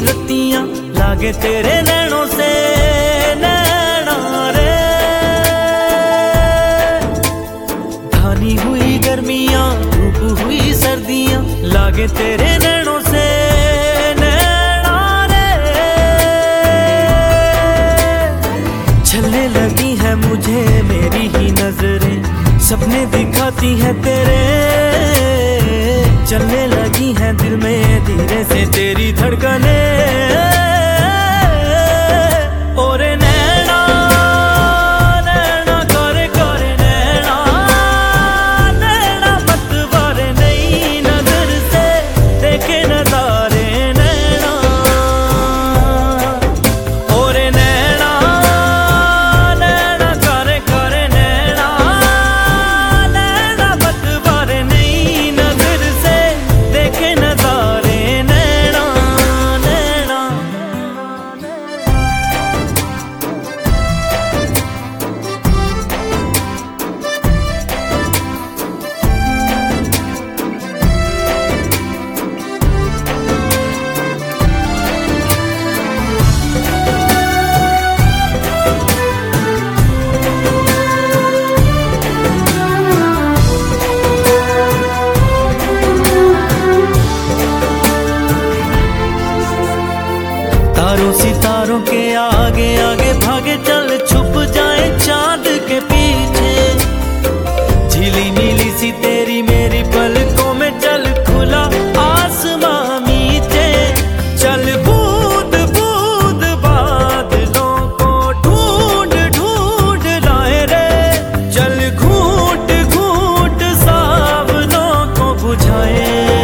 रतियां लागे तेरे नैनों से नैना रे। धानी हुई गर्मियां धूप हुई सर्दियां लागे तेरे नैनों से नैना रे। छलने लगी है मुझे मेरी ही नजरें, सपने दिखाती हैं तेरे। चलने लगी हैं दिल में धीरे से तेरी धड़कने। ओरे नैना नैना करे करे नैना, नैना मत वारे नई नजर से देखे नजारे नैना। ओरे नैना नैना करे करे नैना, नैना मत वारे नई नजर से देखे नजारे नैना नैना। तारों सितारों के आगे आगे भागे चल, छुप जाए चांद के पीछे। झीली नीली सी तेरी मेरी पलकों में चल, खुला आसमां नीचे। चल बूंद बूंद बादलों को ढूंढ ढूंढ लाए रे। चल घूंट घूंट सावनों को बुझाए।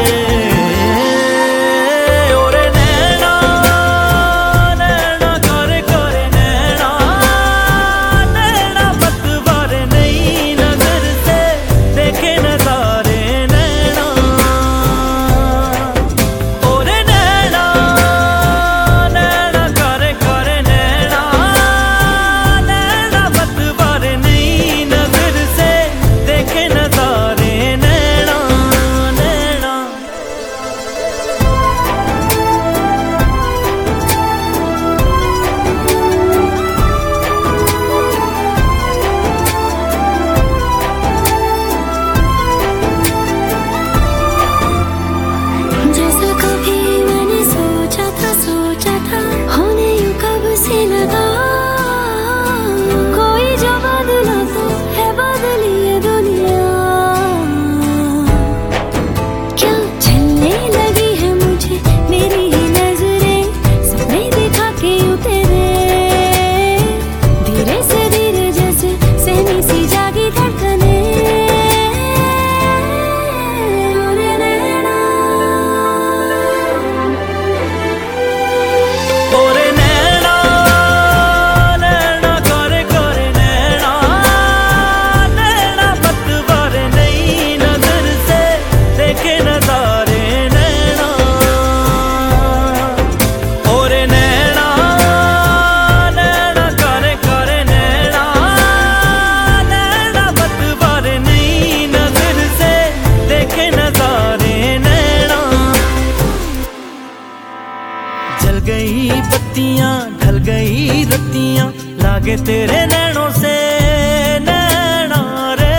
जल गई बत्तियां ढल गई रतियां लागे तेरे नैनों से नैना रे।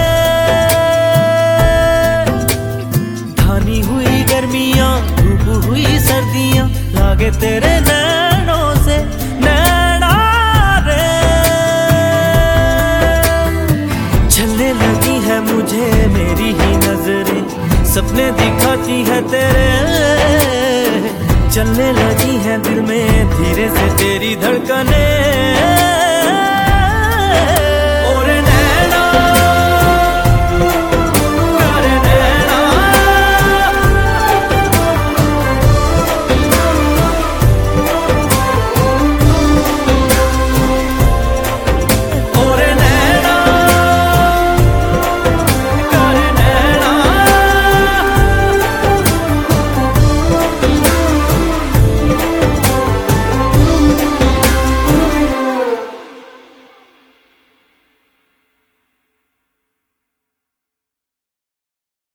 धानी हुई गर्मियां धूप हुई सर्दियां लागे तेरे नैनों से नैना रे। छलने लगी है मुझे मेरी ही नजरें, सपने दिखाती है तेरे। चलने लगी हैं दिल में धीरे से तेरी धड़कने।